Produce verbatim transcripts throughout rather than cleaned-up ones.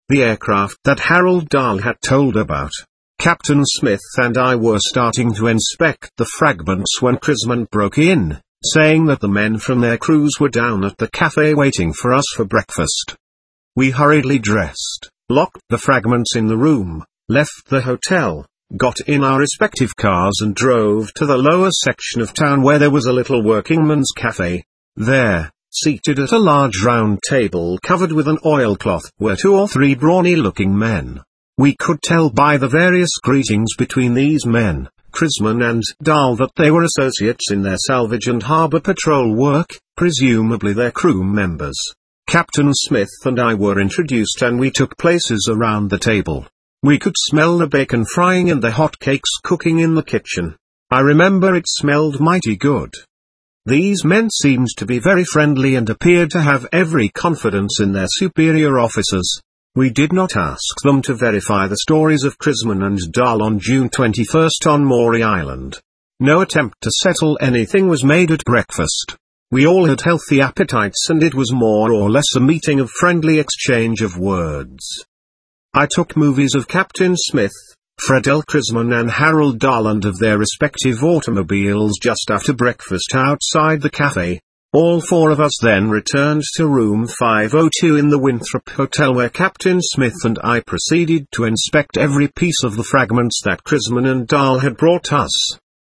the aircraft that Harold Dahl had told about. Captain Smith and I were starting to inspect the fragments when Crisman broke in, saying that the men from their crews were down at the cafe waiting for us for breakfast. We hurriedly dressed, locked the fragments in the room, left the hotel, got in our respective cars and drove to the lower section of town where there was a little workingman's cafe. There, seated at a large round table covered with an oilcloth, were two or three brawny-looking men. We could tell by the various greetings between these men, Crisman and Dahl, that they were associates in their salvage and harbour patrol work, presumably their crew members. Captain Smith and I were introduced and we took places around the table. We could smell the bacon frying and the hot cakes cooking in the kitchen. I remember it smelled mighty good. These men seemed to be very friendly and appeared to have every confidence in their superior officers. We did not ask them to verify the stories of Crisman and Dahl on June twenty-first on Maury Island. No attempt to settle anything was made at breakfast. We all had healthy appetites and it was more or less a meeting of friendly exchange of words. I took movies of Captain Smith, Fred L. Crisman and Harold Dahl and of their respective automobiles just after breakfast outside the cafe. All four of us then returned to room five oh two in the Winthrop Hotel where Captain Smith and I proceeded to inspect every piece of the fragments that Crisman and Dahl had brought us.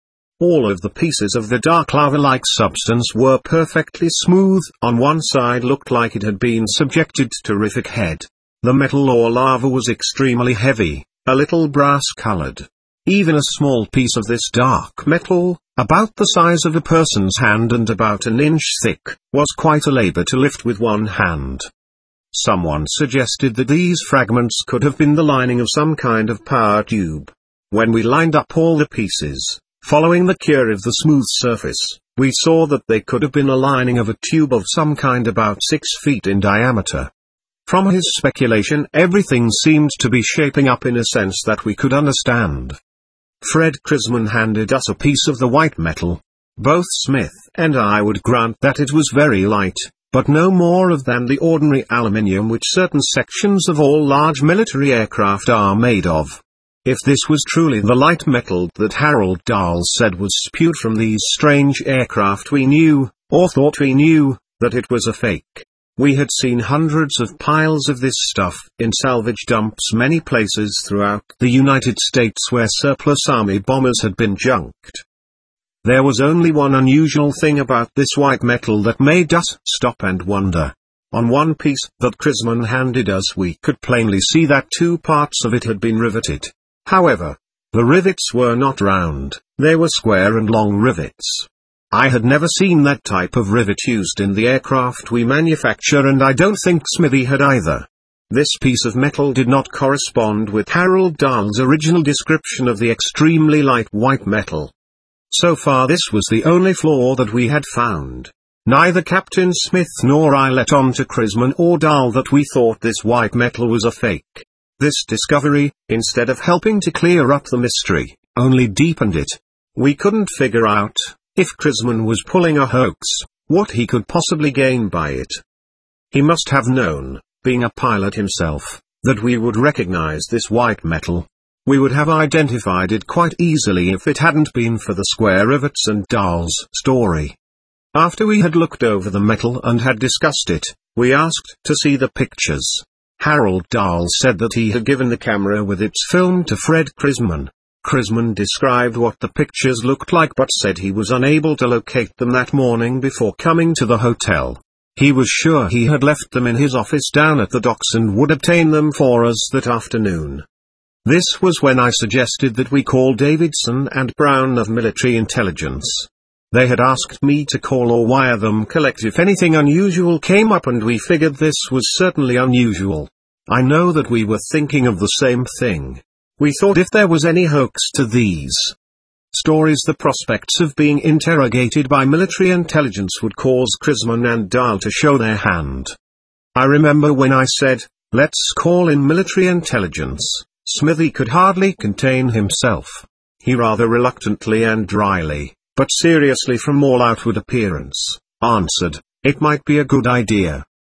All of the pieces of the dark lava-like substance were perfectly smooth. On one side looked like it had been subjected to terrific heat. The metal or lava was extremely heavy, a little brass-colored. Even a small piece of this dark metal, about the size of a person's hand and about an inch thick, was quite a labor to lift with one hand. Someone suggested that these fragments could have been the lining of some kind of power tube. When we lined up all the pieces, following the cure of the smooth surface, we saw that they could have been a lining of a tube of some kind about six feet in diameter. From his speculation, everything seemed to be shaping up in a sense that we could understand. Fred Crisman handed us a piece of the white metal. Both Smith and I would grant that it was very light, but no more of than the ordinary aluminium which certain sections of all large military aircraft are made of. If this was truly the light metal that Harold Dahl said was spewed from these strange aircraft, we knew, or thought we knew, that it was a fake. We had seen hundreds of piles of this stuff in salvage dumps many places throughout the United States where surplus army bombers had been junked. There was only one unusual thing about this white metal that made us stop and wonder. On one piece that Crisman handed us we could plainly see that two parts of it had been riveted. However, the rivets were not round, they were square and long rivets. I had never seen that type of rivet used in the aircraft we manufacture and I don't think Smithy had either. This piece of metal did not correspond with Harold Dahl's original description of the extremely light white metal. So far this was the only flaw that we had found. Neither Captain Smith nor I let on to Crisman or Dahl that we thought this white metal was a fake. This discovery, instead of helping to clear up the mystery, only deepened it. We couldn't figure out, if Crisman was pulling a hoax, what he could possibly gain by it. He must have known, being a pilot himself, that we would recognize this white metal. We would have identified it quite easily if it hadn't been for the square rivets and Dahl's story. After we had looked over the metal and had discussed it, we asked to see the pictures. Harold Dahl said that he had given the camera with its film to Fred Crisman. Crisman described what the pictures looked like but said he was unable to locate them that morning before coming to the hotel. He was sure he had left them in his office down at the docks and would obtain them for us that afternoon. This was when I suggested that we call Davidson and Brown of military intelligence. They had asked me to call or wire them collect if anything unusual came up and we figured this was certainly unusual. I know that we were thinking of the same thing. We thought if there was any hoax to these stories, the prospects of being interrogated by military intelligence would cause Crisman and Dahl to show their hand. I remember when I said, let's call in military intelligence, Smithy could hardly contain himself. He rather reluctantly and dryly, but seriously from all outward appearance, answered, it might be a good idea.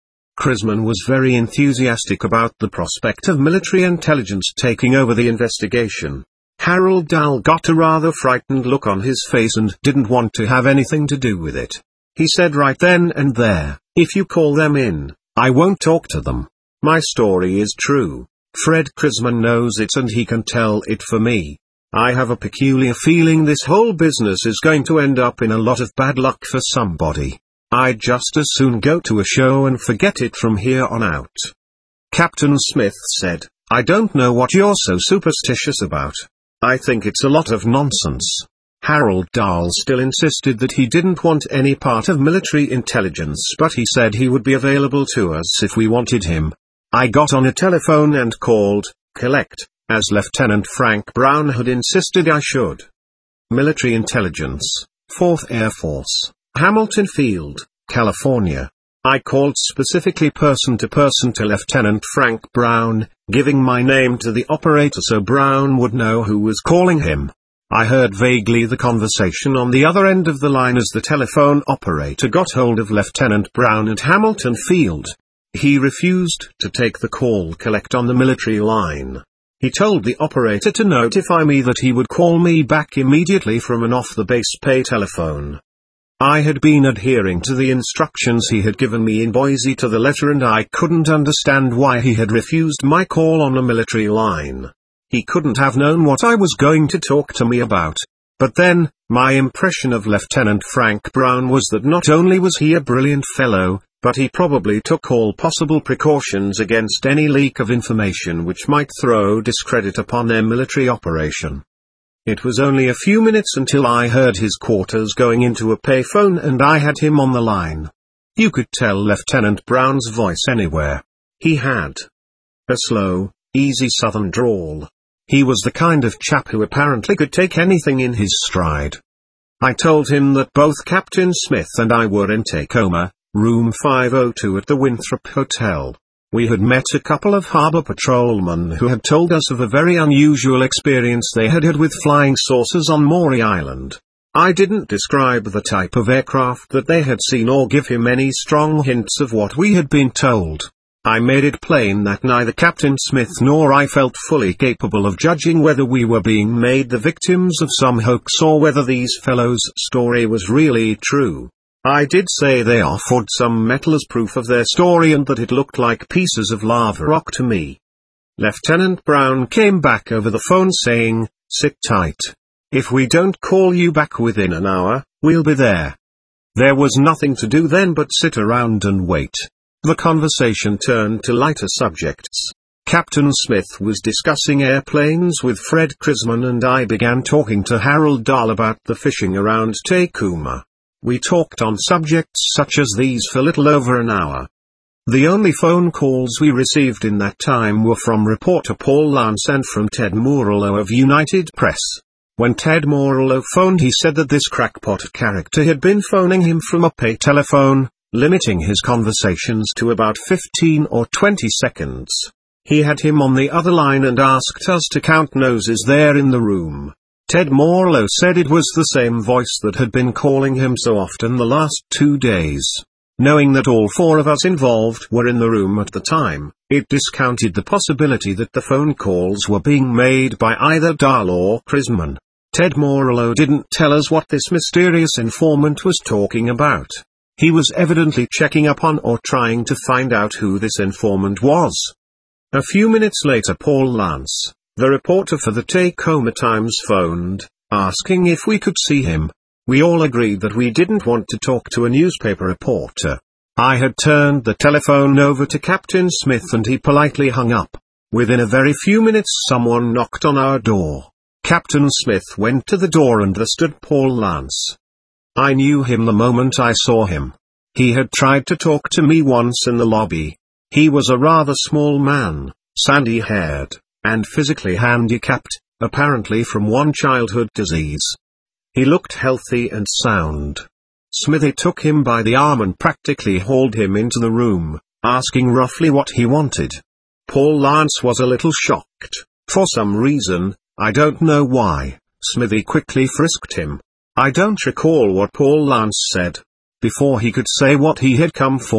Crisman was very enthusiastic about the prospect of military intelligence taking over the investigation. Harold Dahl got a rather frightened look on his face and didn't want to have anything to do with it. He said right then and there, "If you call them in, I won't talk to them. My story is true. Fred Crisman knows it and he can tell it for me. I have a peculiar feeling this whole business is going to end up in a lot of bad luck for somebody. I'd just as soon go to a show and forget it from here on out." Captain Smith said, "I don't know what you're so superstitious about. I think it's a lot of nonsense." Harold Dahl still insisted that he didn't want any part of military intelligence, but he said he would be available to us if we wanted him. I got on a telephone and called, collect, as Lieutenant Frank Brown had insisted I should. Military Intelligence, fourth Air Force, Hamilton Field, California. I called specifically person to person to Lieutenant Frank Brown, giving my name to the operator so Brown would know who was calling him. I heard vaguely the conversation on the other end of the line as the telephone operator got hold of Lieutenant Brown at Hamilton Field. He refused to take the call collect on the military line. He told the operator to notify me that he would call me back immediately from an off-the-base pay telephone. I had been adhering to the instructions he had given me in Boise to the letter and I couldn't understand why he had refused my call on a military line. He couldn't have known what I was going to talk to me about. But then, my impression of Lieutenant Frank Brown was that not only was he a brilliant fellow, but he probably took all possible precautions against any leak of information which might throw discredit upon their military operation. It was only a few minutes until I heard his quarters going into a payphone and I had him on the line. You could tell Lieutenant Brown's voice anywhere. He had a slow, easy southern drawl. He was the kind of chap who apparently could take anything in his stride. I told him that both Captain Smith and I were in Tacoma, room five oh two at the Winthrop Hotel. We had met a couple of harbor patrolmen who had told us of a very unusual experience they had had with flying saucers on Maury Island. I didn't describe the type of aircraft that they had seen or give him any strong hints of what we had been told. I made it plain that neither Captain Smith nor I felt fully capable of judging whether we were being made the victims of some hoax or whether these fellows' story was really true. I did say they offered some metal as proof of their story and that it looked like pieces of lava rock to me. Lieutenant Brown came back over the phone saying, "Sit tight. If we don't call you back within an hour, we'll be there." There was nothing to do then but sit around and wait. The conversation turned to lighter subjects. Captain Smith was discussing airplanes with Fred Crisman and I began talking to Harold Dahl about the fishing around Tacoma. We talked on subjects such as these for little over an hour. The only phone calls we received in that time were from reporter Paul Lance and from Ted Morello of United Press. When Ted Morello phoned, he said that this crackpot character had been phoning him from a pay telephone, limiting his conversations to about fifteen or twenty seconds. He had him on the other line and asked us to count noses there in the room. Ted Morello said it was the same voice that had been calling him so often the last two days. Knowing that all four of us involved were in the room at the time, it discounted the possibility that the phone calls were being made by either Dahl or Crisman. Ted Morello didn't tell us what this mysterious informant was talking about. He was evidently checking up on or trying to find out who this informant was. A few minutes later Paul Lance, the reporter for the Tacoma Times, phoned, asking if we could see him. We all agreed that we didn't want to talk to a newspaper reporter. I had turned the telephone over to Captain Smith and he politely hung up. Within a very few minutes someone knocked on our door. Captain Smith went to the door and there stood Paul Lance. I knew him the moment I saw him. He had tried to talk to me once in the lobby. He was a rather small man, sandy-haired, and physically handicapped, apparently from one childhood disease. He looked healthy and sound. Smithy took him by the arm and practically hauled him into the room, asking roughly what he wanted. Paul Lance was a little shocked. For some reason, I don't know why, Smithy quickly frisked him. I don't recall what Paul Lance said. Before he could say what he had come for,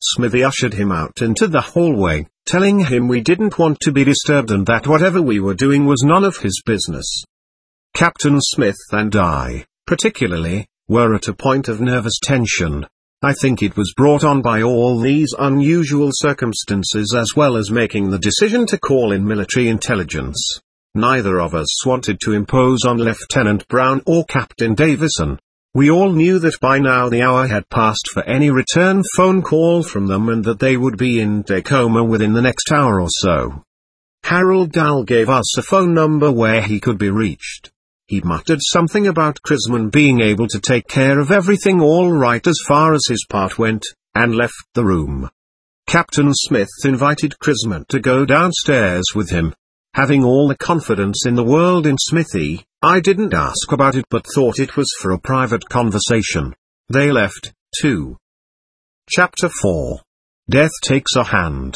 Smithy ushered him out into the hallway, telling him we didn't want to be disturbed and that whatever we were doing was none of his business. Captain Smith and I, particularly, were at a point of nervous tension. I think it was brought on by all these unusual circumstances as well as making the decision to call in military intelligence. Neither of us wanted to impose on Lieutenant Brown or Captain Davison. We all knew that by now the hour had passed for any return phone call from them and that they would be in Tacoma within the next hour or so. Harold Dahl gave us a phone number where he could be reached. He muttered something about Crisman being able to take care of everything all right as far as his part went, and left the room. Captain Smith invited Crisman to go downstairs with him. Having all the confidence in the world in Smithy, I didn't ask about it but thought it was for a private conversation. They left, too. Chapter four. Death Takes a Hand.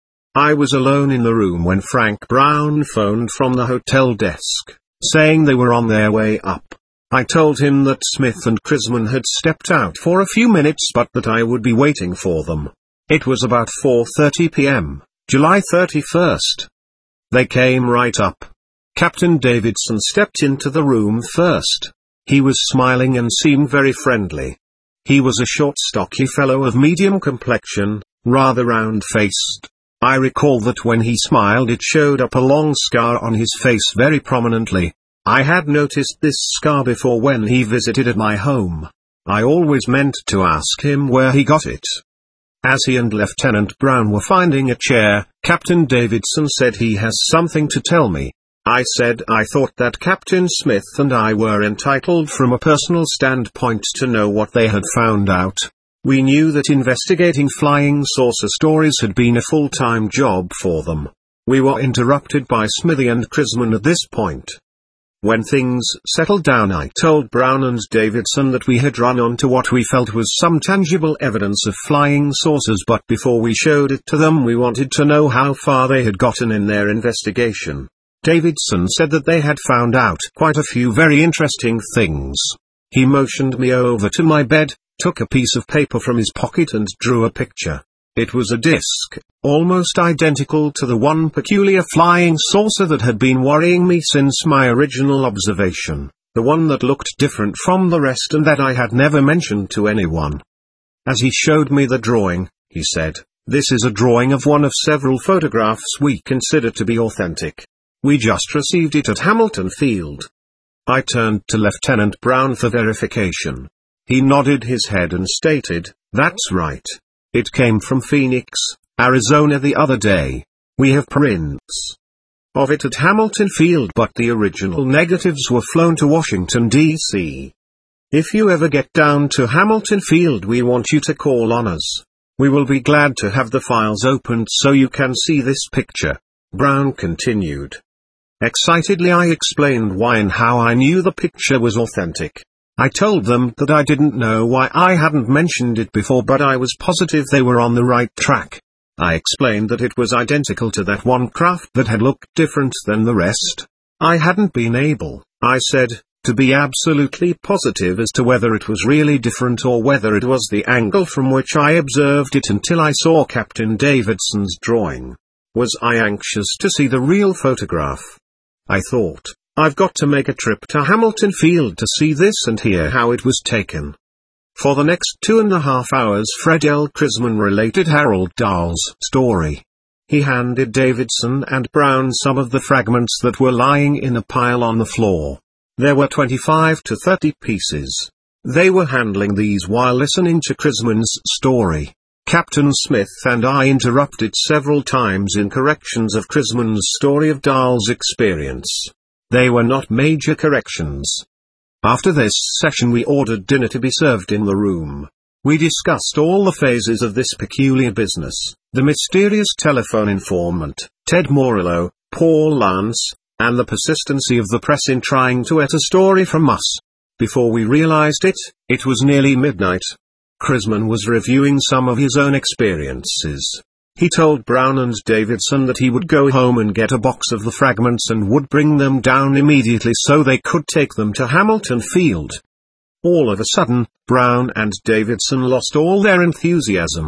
I was alone in the room when Frank Brown phoned from the hotel desk, saying they were on their way up. I told him that Smith and Crisman had stepped out for a few minutes but that I would be waiting for them. It was about four thirty p m, July thirty-first. They came right up. Captain Davidson stepped into the room first. He was smiling and seemed very friendly. He was a short stocky fellow of medium complexion, rather round-faced. I recall that when he smiled it showed up a long scar on his face very prominently. I had noticed this scar before when he visited at my home. I always meant to ask him where he got it. As he and Lieutenant Brown were finding a chair, Captain Davidson said he has something to tell me. I said I thought that Captain Smith and I were entitled from a personal standpoint to know what they had found out. We knew that investigating flying saucer stories had been a full-time job for them. We were interrupted by Smithy and Crisman at this point. When things settled down I told Brown and Davidson that we had run onto what we felt was some tangible evidence of flying saucers, but before we showed it to them we wanted to know how far they had gotten in their investigation. Davidson said that they had found out quite a few very interesting things. He motioned me over to my bed, took a piece of paper from his pocket and drew a picture. It was a disc, almost identical to the one peculiar flying saucer that had been worrying me since my original observation, the one that looked different from the rest and that I had never mentioned to anyone. As he showed me the drawing, he said, "This is a drawing of one of several photographs we consider to be authentic. We just received it at Hamilton Field." I turned to Lieutenant Brown for verification. He nodded his head and stated, "That's right. It came from Phoenix, Arizona the other day. We have prints of it at Hamilton Field but the original negatives were flown to Washington, D C If you ever get down to Hamilton Field we want you to call on us. We will be glad to have the files opened so you can see this picture." Brown continued. Excitedly I explained why and how I knew the picture was authentic. I told them that I didn't know why I hadn't mentioned it before but I was positive they were on the right track. I explained that it was identical to that one craft that had looked different than the rest. I hadn't been able, I said, to be absolutely positive as to whether it was really different or whether it was the angle from which I observed it until I saw Captain Davidson's drawing. Was I anxious to see the real photograph? I thought, I've got to make a trip to Hamilton Field to see this and hear how it was taken. For the next two and a half hours Fred L. Crisman related Harold Dahl's story. He handed Davidson and Brown some of the fragments that were lying in a pile on the floor. There were twenty-five to thirty pieces. They were handling these while listening to Crisman's story. Captain Smith and I interrupted several times in corrections of Crisman's story of Dahl's experience. They were not major corrections. After this session we ordered dinner to be served in the room. We discussed all the phases of this peculiar business, the mysterious telephone informant, Ted Morello, Paul Lance, and the persistency of the press in trying to get a story from us. Before we realized it, it was nearly midnight. Crisman was reviewing some of his own experiences. He told Brown and Davidson that he would go home and get a box of the fragments and would bring them down immediately so they could take them to Hamilton Field. All of a sudden, Brown and Davidson lost all their enthusiasm.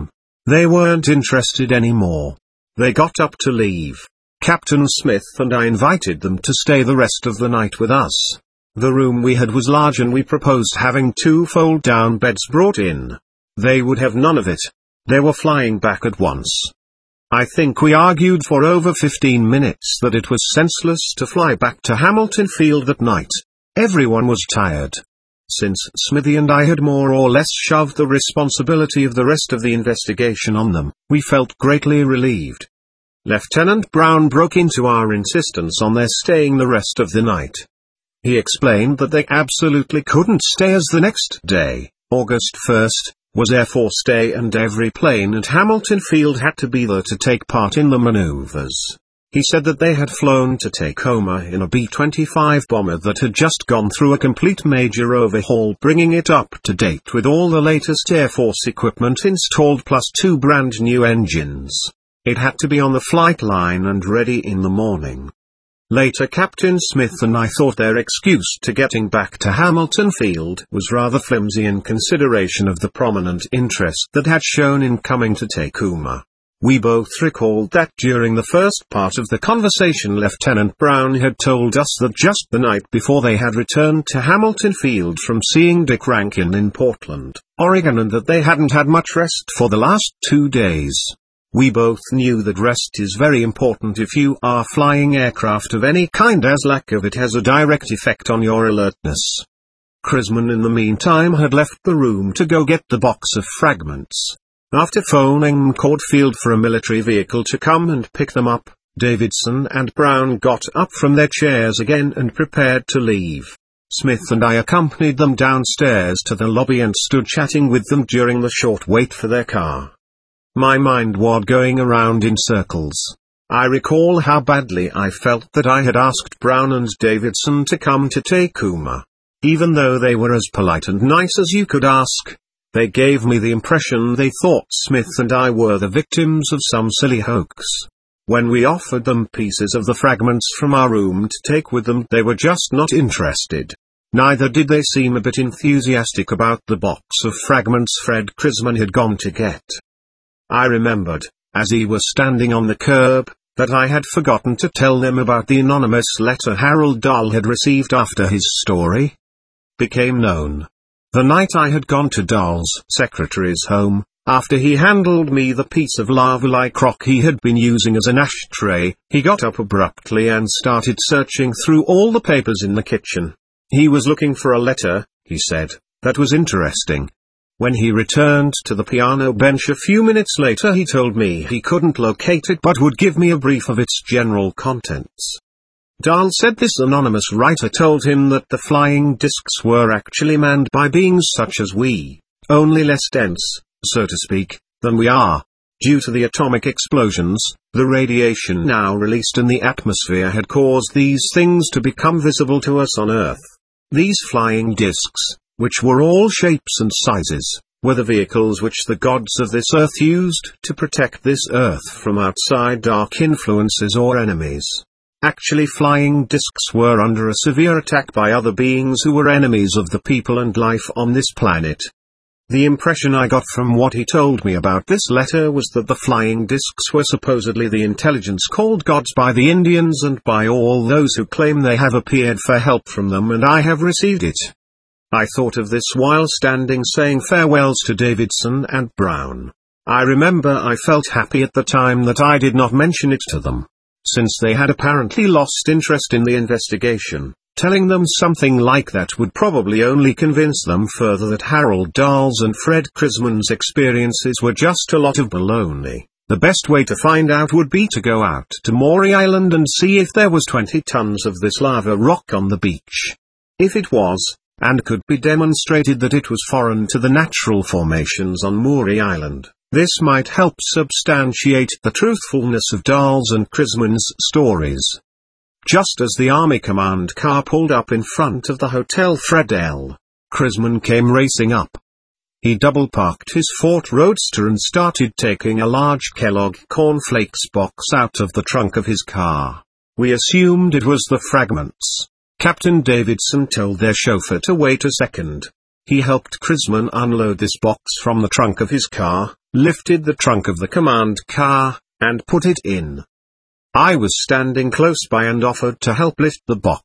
They weren't interested anymore. They got up to leave. Captain Smith and I invited them to stay the rest of the night with us. The room we had was large and we proposed having two fold-down beds brought in. They would have none of it. They were flying back at once. I think we argued for over fifteen minutes that it was senseless to fly back to Hamilton Field that night. Everyone was tired. Since Smithy and I had more or less shoved the responsibility of the rest of the investigation on them, we felt greatly relieved. Lieutenant Brown broke into our insistence on their staying the rest of the night. He explained that they absolutely couldn't stay as the next day, August first, was Air Force Day and every plane at Hamilton Field had to be there to take part in the maneuvers. He said that they had flown to Tacoma in a B twenty-five bomber that had just gone through a complete major overhaul, bringing it up to date with all the latest Air Force equipment installed plus two brand new engines. It had to be on the flight line and ready in the morning. Later Captain Smith and I thought their excuse to getting back to Hamilton Field was rather flimsy in consideration of the prominent interest that had shown in coming to Tacoma. We both recalled that during the first part of the conversation Lieutenant Brown had told us that just the night before they had returned to Hamilton Field from seeing Dick Rankin in Portland, Oregon, and that they hadn't had much rest for the last two days. We both knew that rest is very important if you are flying aircraft of any kind, as lack of it has a direct effect on your alertness. Crisman in the meantime had left the room to go get the box of fragments. After phoning McCord Field for a military vehicle to come and pick them up, Davidson and Brown got up from their chairs again and prepared to leave. Smith and I accompanied them downstairs to the lobby and stood chatting with them during the short wait for their car. My mind was going around in circles. I recall how badly I felt that I had asked Brown and Davidson to come to Tacoma. Even though they were as polite and nice as you could ask, they gave me the impression they thought Smith and I were the victims of some silly hoax. When we offered them pieces of the fragments from our room to take with them, they were just not interested. Neither did they seem a bit enthusiastic about the box of fragments Fred Crisman had gone to get. I remembered, as he was standing on the curb, that I had forgotten to tell them about the anonymous letter Harold Dahl had received after his story became known. The night I had gone to Dahl's secretary's home, after he handed me the piece of lava-like rock he had been using as an ashtray, he got up abruptly and started searching through all the papers in the kitchen. He was looking for a letter, he said, that was interesting. When he returned to the piano bench a few minutes later, he told me he couldn't locate it but would give me a brief of its general contents. Dahl said this anonymous writer told him that the flying discs were actually manned by beings such as we, only less dense, so to speak, than we are. Due to the atomic explosions, the radiation now released in the atmosphere had caused these things to become visible to us on Earth. These flying discs, which were all shapes and sizes, were the vehicles which the gods of this earth used to protect this earth from outside dark influences or enemies. Actually, flying discs were under a severe attack by other beings who were enemies of the people and life on this planet. The impression I got from what he told me about this letter was that the flying discs were supposedly the intelligence called gods by the Indians and by all those who claim they have appeared for help from them, and I have received it. I thought of this while standing saying farewells to Davidson and Brown. I remember I felt happy at the time that I did not mention it to them, since they had apparently lost interest in the investigation. Telling them something like that would probably only convince them further that Harold Dahl's and Fred Crisman's experiences were just a lot of baloney. The best way to find out would be to go out to Maury Island and see if there was twenty tons of this lava rock on the beach. If it was, and could be demonstrated that it was foreign to the natural formations on Maury Island, this might help substantiate the truthfulness of Dahl's and Crisman's stories. Just as the Army command car pulled up in front of the Hotel Fred L. Crisman came racing up. He double-parked his Ford Roadster and started taking a large Kellogg cornflakes box out of the trunk of his car. We assumed it was the fragments. Captain Davidson told their chauffeur to wait a second. He helped Crisman unload this box from the trunk of his car, lifted the trunk of the command car, and put it in. I was standing close by and offered to help lift the box.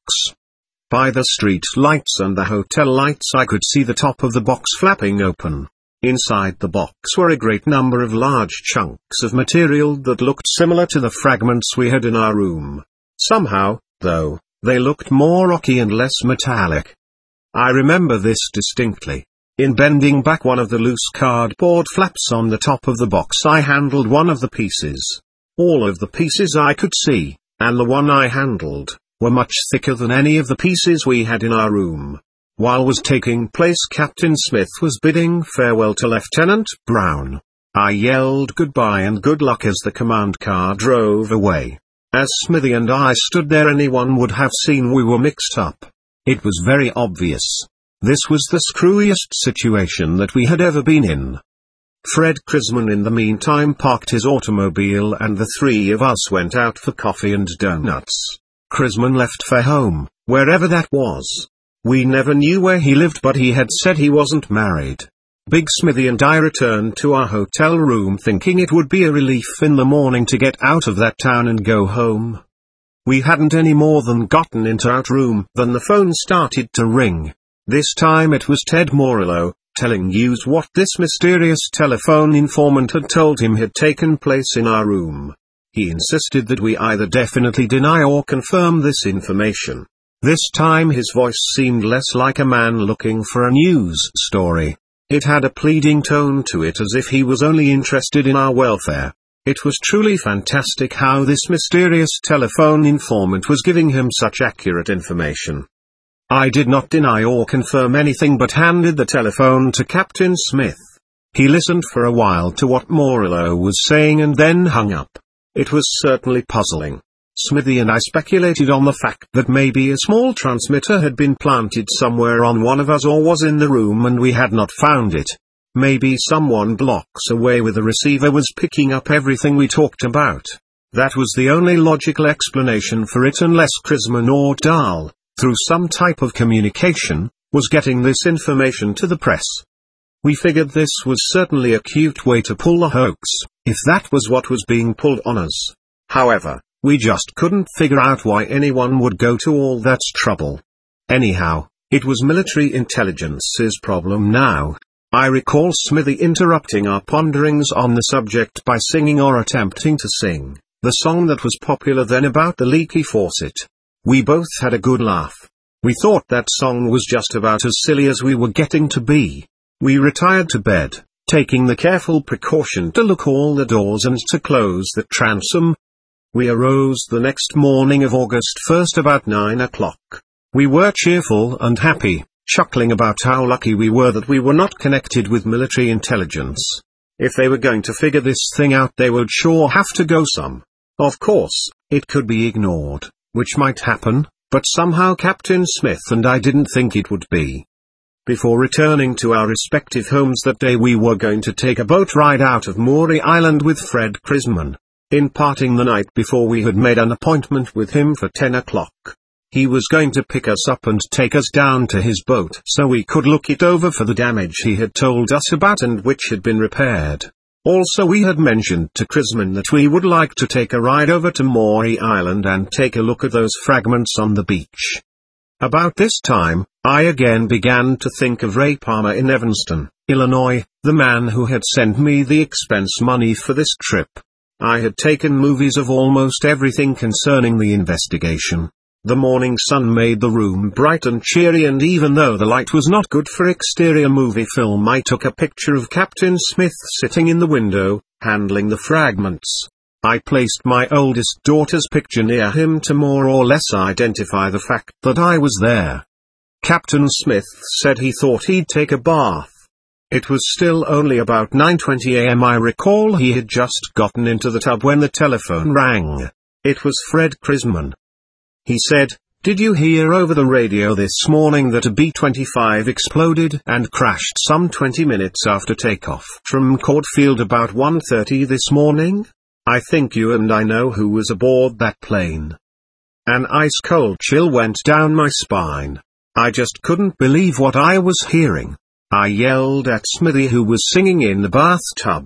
By the street lights and the hotel lights I could see the top of the box flapping open. Inside the box were a great number of large chunks of material that looked similar to the fragments we had in our room. Somehow, though, they looked more rocky and less metallic. I remember this distinctly. In bending back one of the loose cardboard flaps on the top of the box, I handled one of the pieces. All of the pieces I could see, and the one I handled, were much thicker than any of the pieces we had in our room. While was taking place, Captain Smith was bidding farewell to Lieutenant Brown. I yelled goodbye and good luck as the command car drove away. As Smithy and I stood there, anyone would have seen we were mixed up. It was very obvious. This was the screwiest situation that we had ever been in. Fred Crisman in the meantime parked his automobile and the three of us went out for coffee and donuts. Crisman left for home, wherever that was. We never knew where he lived, but he had said he wasn't married. Big Smithy and I returned to our hotel room thinking it would be a relief in the morning to get out of that town and go home. We hadn't any more than gotten into our room than the phone started to ring. This time it was Ted Morello, telling news what this mysterious telephone informant had told him had taken place in our room. He insisted that we either definitely deny or confirm this information. This time his voice seemed less like a man looking for a news story. It had a pleading tone to it, as if he was only interested in our welfare. It was truly fantastic how this mysterious telephone informant was giving him such accurate information. I did not deny or confirm anything but handed the telephone to Captain Smith. He listened for a while to what Morello was saying and then hung up. It was certainly puzzling. Smithy and I speculated on the fact that maybe a small transmitter had been planted somewhere on one of us or was in the room and we had not found it. Maybe someone blocks away with a receiver was picking up everything we talked about. That was the only logical explanation for it, unless Crisman or Dahl, through some type of communication, was getting this information to the press. We figured this was certainly a cute way to pull a hoax, if that was what was being pulled on us. However, we just couldn't figure out why anyone would go to all that trouble. Anyhow, it was military intelligence's problem now. I recall Smithy interrupting our ponderings on the subject by singing or attempting to sing the song that was popular then about the leaky faucet. We both had a good laugh. We thought that song was just about as silly as we were getting to be. We retired to bed, taking the careful precaution to lock all the doors and to close the transom. We arose the next morning of August first about nine o'clock. We were cheerful and happy, chuckling about how lucky we were that we were not connected with military intelligence. If they were going to figure this thing out, they would sure have to go some. Of course, it could be ignored, which might happen, but somehow Captain Smith and I didn't think it would be. Before returning to our respective homes that day, we were going to take a boat ride out of Maury Island with Fred Crisman. In parting the night before, we had made an appointment with him for ten o'clock. He was going to pick us up and take us down to his boat so we could look it over for the damage he had told us about and which had been repaired. Also, we had mentioned to Crisman that we would like to take a ride over to Maury Island and take a look at those fragments on the beach. About this time, I again began to think of Ray Palmer in Evanston, Illinois, the man who had sent me the expense money for this trip. I had taken movies of almost everything concerning the investigation. The morning sun made the room bright and cheery, and even though the light was not good for exterior movie film, I took a picture of Captain Smith sitting in the window, handling the fragments. I placed my oldest daughter's picture near him to more or less identify the fact that I was there. Captain Smith said he thought he'd take a bath. It was still only about nine twenty a m I recall he had just gotten into the tub when the telephone rang. It was Fred Crisman. He said, "Did you hear over the radio this morning that a B twenty-five exploded and crashed some twenty minutes after takeoff from McCord Field about one thirty this morning? I think you and I know who was aboard that plane." An ice-cold chill went down my spine. I just couldn't believe what I was hearing. I yelled at Smithy, who was singing in the bathtub.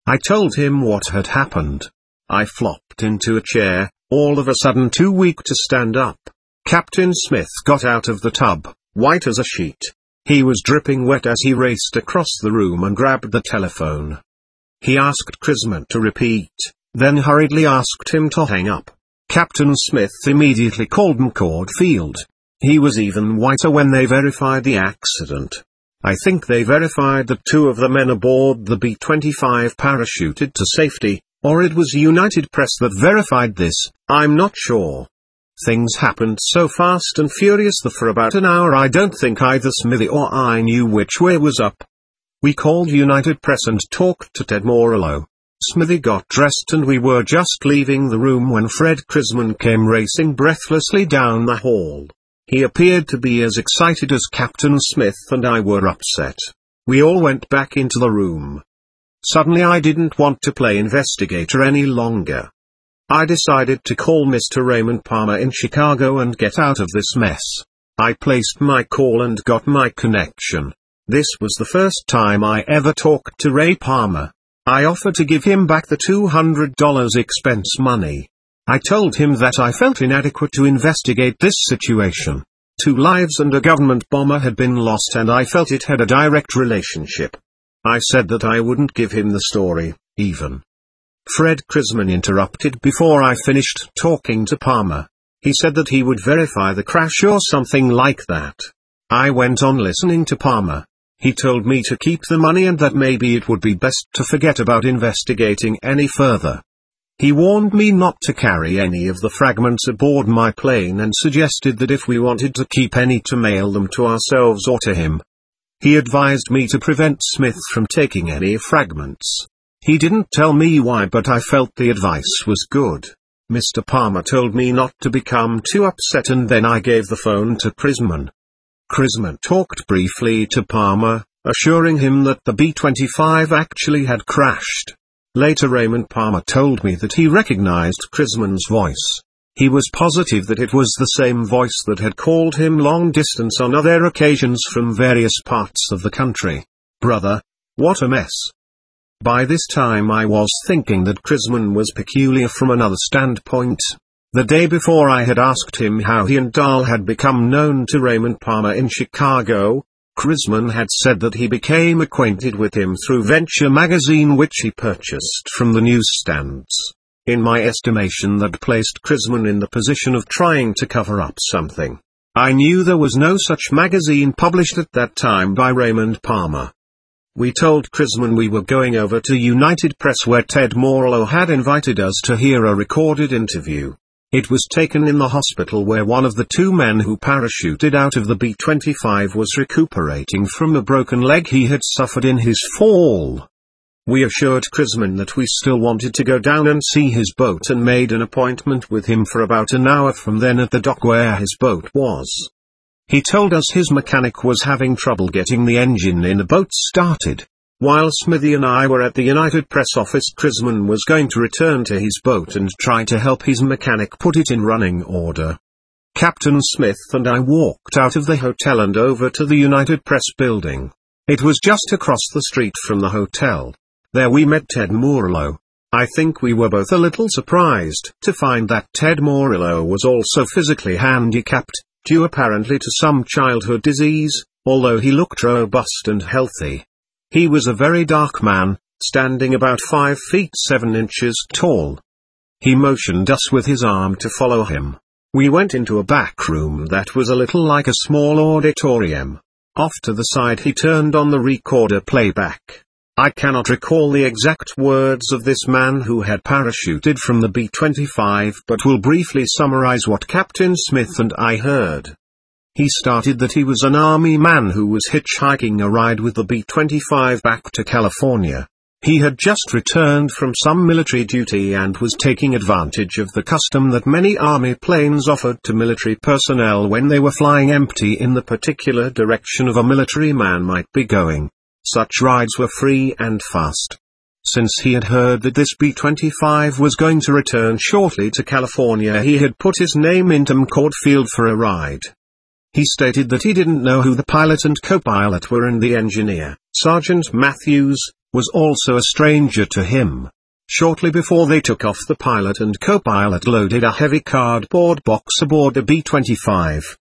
I told him what had happened. I flopped into a chair, all of a sudden too weak to stand up. Captain Smith got out of the tub, white as a sheet. He was dripping wet as he raced across the room and grabbed the telephone. He asked Crisman to repeat, then hurriedly asked him to hang up. Captain Smith immediately called McCord Field. He was even whiter when they verified the accident. I think they verified that two of the men aboard the B twenty-five parachuted to safety, or it was United Press that verified this, I'm not sure. Things happened so fast and furious that for about an hour I don't think either Smithy or I knew which way was up. We called United Press and talked to Ted Morello. Smithy got dressed and we were just leaving the room when Fred Crisman came racing breathlessly down the hall. He appeared to be as excited as Captain Smith and I were upset. We all went back into the room. Suddenly I didn't want to play investigator any longer. I decided to call Mister Raymond Palmer in Chicago and get out of this mess. I placed my call and got my connection. This was the first time I ever talked to Ray Palmer. I offered to give him back the two hundred dollars expense money. I told him that I felt inadequate to investigate this situation. Two lives and a government bomber had been lost and I felt it had a direct relationship. I said that I wouldn't give him the story, even. Fred Crisman interrupted before I finished talking to Palmer. He said that he would verify the crash or something like that. I went on listening to Palmer. He told me to keep the money and that maybe it would be best to forget about investigating any further. He warned me not to carry any of the fragments aboard my plane and suggested that if we wanted to keep any to mail them to ourselves or to him. He advised me to prevent Smith from taking any fragments. He didn't tell me why, but I felt the advice was good. Mister Palmer told me not to become too upset and then I gave the phone to Crisman. Crisman talked briefly to Palmer, assuring him that the B twenty-five actually had crashed. Later Raymond Palmer told me that he recognized Crisman's voice. He was positive that it was the same voice that had called him long distance on other occasions from various parts of the country. Brother, what a mess. By this time I was thinking that Crisman was peculiar from another standpoint. The day before I had asked him how he and Dahl had become known to Raymond Palmer in Chicago. Crisman had said that he became acquainted with him through Venture magazine, which he purchased from the newsstands. In my estimation, that placed Crisman in the position of trying to cover up something. I knew there was no such magazine published at that time by Raymond Palmer. We told Crisman we were going over to United Press where Ted Morello had invited us to hear a recorded interview. It was taken in the hospital where one of the two men who parachuted out of the B twenty-five was recuperating from a broken leg he had suffered in his fall. We assured Crisman that we still wanted to go down and see his boat and made an appointment with him for about an hour from then at the dock where his boat was. He told us his mechanic was having trouble getting the engine in the boat started. While Smithy and I were at the United Press office, Crisman was going to return to his boat and try to help his mechanic put it in running order. Captain Smith and I walked out of the hotel and over to the United Press building. It was just across the street from the hotel. There we met Ted Morello. I think we were both a little surprised to find that Ted Morello was also physically handicapped, due apparently to some childhood disease, although he looked robust and healthy. He was a very dark man, standing about five feet seven inches tall. He motioned us with his arm to follow him. We went into a back room that was a little like a small auditorium. Off to the side he turned on the recorder playback. I cannot recall the exact words of this man who had parachuted from the B twenty-five, but will briefly summarize what Captain Smith and I heard. He started that he was an army man who was hitchhiking a ride with the B twenty-five back to California. He had just returned from some military duty and was taking advantage of the custom that many army planes offered to military personnel when they were flying empty in the particular direction of a military man might be going. Such rides were free and fast. Since he had heard that this B twenty-five was going to return shortly to California, he had put his name into McCord Field for a ride. He stated that he didn't know who the pilot and co-pilot were and the engineer, Sergeant Matthews, was also a stranger to him. Shortly before they took off, the pilot and co-pilot loaded a heavy cardboard box aboard a B twenty-five.